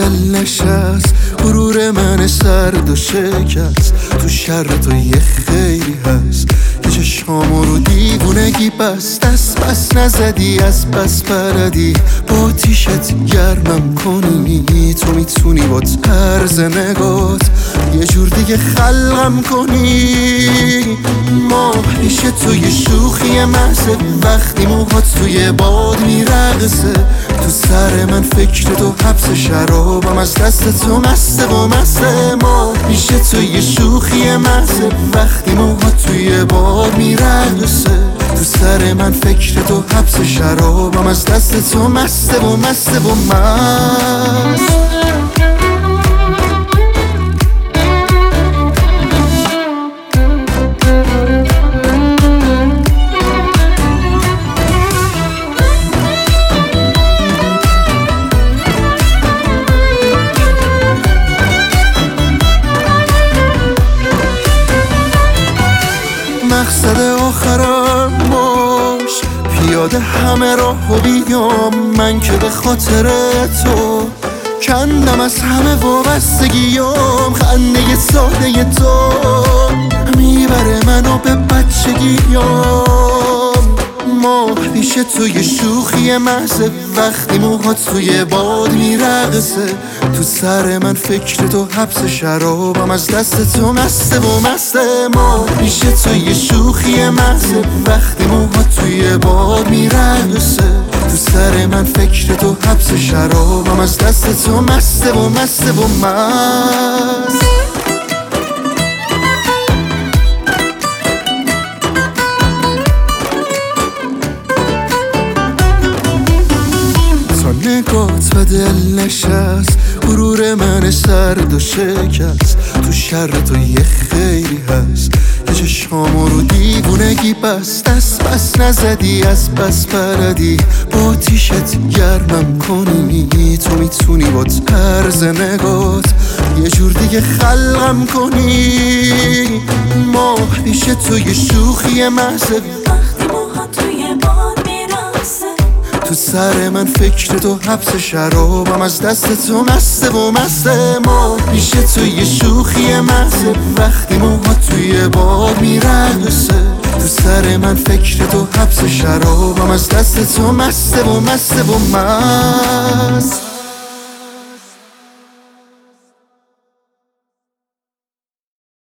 دل نشست، غرور من سرد و شکست. تو شر تو یه خیری هست که چشامو رو دیوونگی بست. دست بس نزدی از بس بردی، با تیشت گرمم کنی. تو میتونی با طرز نگات یه جور دیگه خلقم کنی. ما پیش تو یه شوخی محضه، وقتی موهات توی باد میرقصه. تو سر من فکر تو حبس شرابم، از دست تو مسته و مسته. ما پیش تو یه شوخی محضه، وقتی موهات توی باد میرقصه. تو سر من فکر تو حبس شرابم، از دست تو مسته و مسته و مست. مقصد آخرم باش، پیاده همه راهو بیام. من که به خاطر تو کندم از همه وابستگیام. خنده ساده تو میبره منو به بچگیام. ما پیش تو یه شوخی محضه، وقتی موهات توی باد میرقصه. تو سر من فکر تو حبس شرابم، از دست تو مسته و مسته. ما پیش تو یه شوخی محضه، وقتی موهات توی باد میرقصه. تو سر من فکر تو حبس شرابم، از دست تو مسته و مسته و مست. نگات به دل نشست، غرور من سرد و شکست. تو شر تو یه خیری هست که چشامو رو دیوونگی بست. دست بس نزدی از بس بردی، با تیشت گرمم کنی. تو میتونی با طرز نگات یه جور دیگه خلقم کنی. ما پیش تو یه شوخی محضه، وقتی موها توی باد میرقصه. تو سر من فکر تو حبس شرابم، از دست تو مسته و مسته. ما پیش تو یه شوخی محضه، وقتی موهات توی باد میرقصه. تو سر من فکر تو حبس شرابم، از دست تو مسته و مسته و مست.